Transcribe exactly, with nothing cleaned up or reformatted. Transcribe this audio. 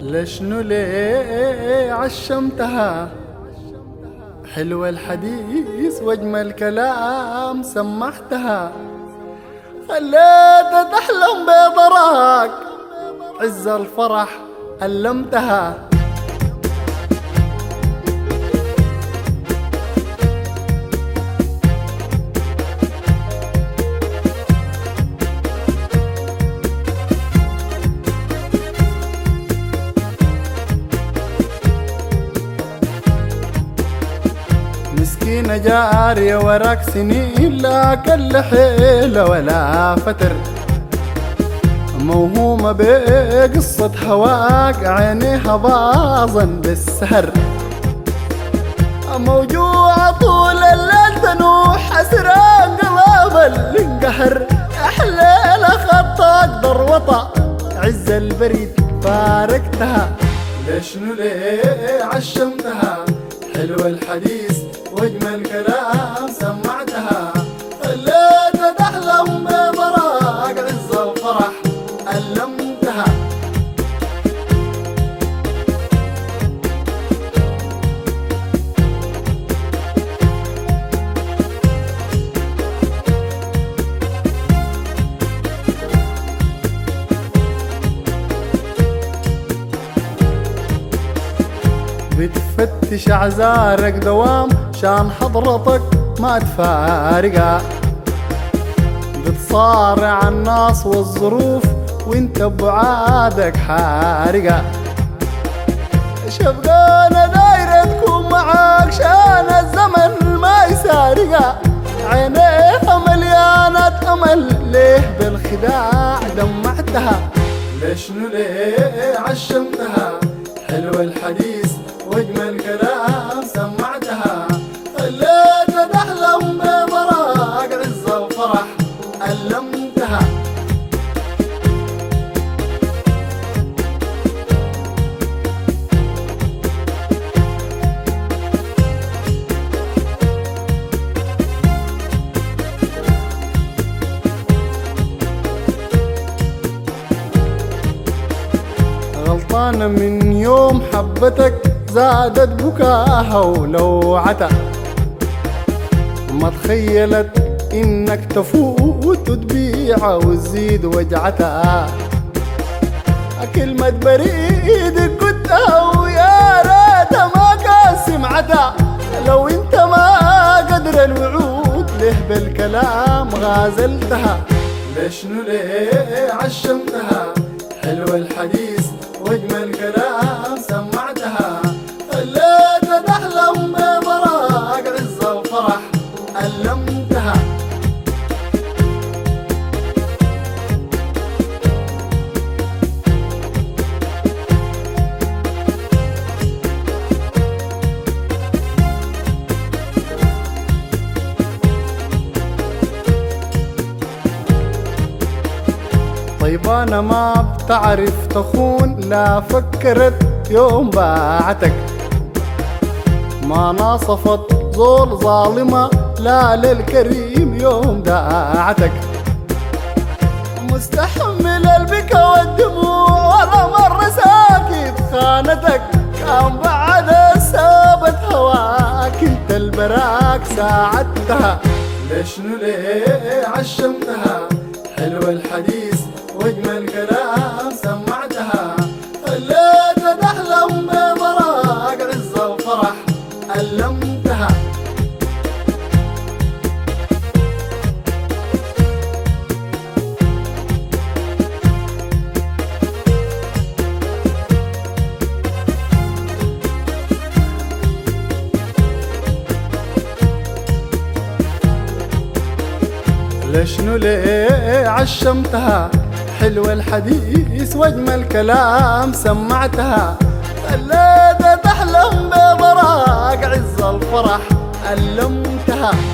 لشنو ليه عشمتها؟ حلو الحديث واجمل كلام سمعتها، خليتها تحلم بضراك عز الفرح علمتها. مسكينة جارية وراك سنين لا كل حيلة ولا فتر، موهومة بقصة هواك عينيها باظا بالسهر، موجوعة طول الليل تنوح حسران قلب الانقهر، أحليلة خطاك ضروطة عز البريد فارقتها. لشنو ليه عشمتها؟ حلو الحديث واجمل كلام سمعتها، خليتها تحلم بضراك عز الفرح علمتها. بتفتش اعذارك دوام شان حضرتك ما تفارقها، بتصارع الناس والظروف وانت بعادك حارقة، شفقانة دايرة تكون معاك شان الزمن ما يسارقها، عينيها مليانة امل ليه بالخداع دمعتها. لشنو ليه عشمتها؟ حلو الحديث واجمل كلام سمعتها، خليتها تحلم بضراك عز الفرح علمتها. غلطانة من يوم حبتك زادت بكاها ولوعتها، ما تخيلت انك تفوت وتبيعها وتزيد وجعتها، كلمة بريدك قلتها ويا ريتها ما كان سمعتها، لو انت ما قدر الوعود ليه بالكلام غازلتها. لشنو ليه عشمتها؟ حلو الحديث واجمل كلام سمعتها، خليتها تحلم بضراك عز الفرح علمتها. طيب انا ما بتعرف تخون، لا فكرت يوم باعتك، ما ناصفت زول ظالمة لا للكريم يوم داعتك، مستحمل البكا والدموع ولا مرة ساكت خانتك، كان بعد سابت هواك انت البراك ساعدتها. لشنو ليه عشمتها؟ حلو الحديث واجمل كلام سمعتها، خليتها تحلم بضراك عز الفرح علمتها. لشنو ليه عشمتها؟ حلو الحديث واجمل كلام سمعتها، خليتها تحلم بضراك عز الفرح علمتها.